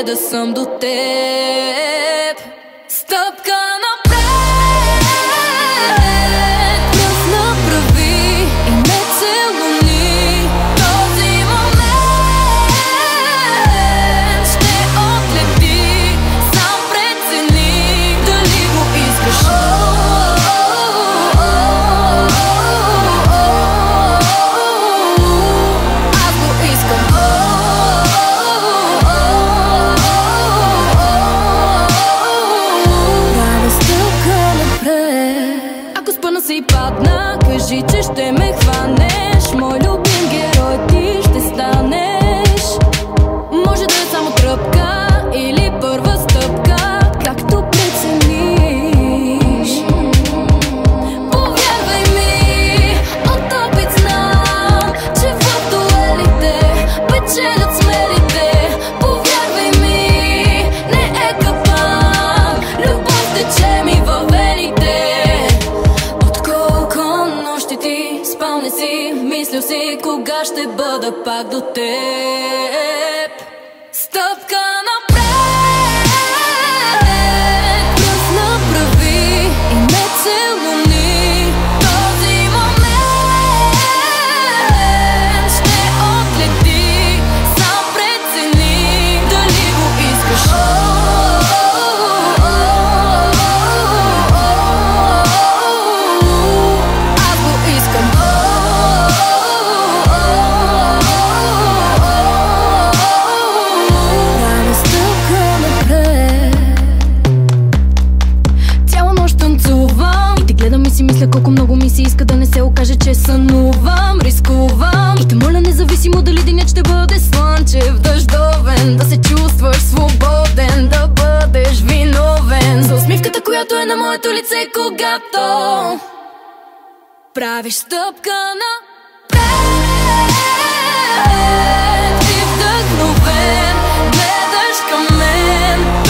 да съм до теб. Стъпка напред, пръст направи и ме целуни. Този момент ще отлети, сам прецени дали го искаш. Аз го искам. Правя стъпка напред. Ако спъна си падна, кажи, че ще ме хванеш. Мой любим герой ти ще станеш. Може да е само тръпка или първа стъпка, както прецениш. Повярвай ми, от опит знам, че в дуелите печелят смелите. Повярвай ми, не е капан, любов тече ми във вените. От колко нощи ти спал не си, мислил си кога ще бъда пак до теб. Стъпка напред, пръст направи и ме целуни. Този момент ще отлети, сам прецени дали го искаш. Аз го искам. Правя стъпка напред. Цяла нощ танцувам и те гледам и си мисля колко много ми се иска да не се окаже, че сънувам. Рискувам и те моля, независимо дали денят ще бъде слънчев, дъждовен, да се чувстваш свободен, да бъдеш виновен за усмивката, която е на моето лице, когато правиш стъпка напред. Ти вдъхновен, гледаш към мен.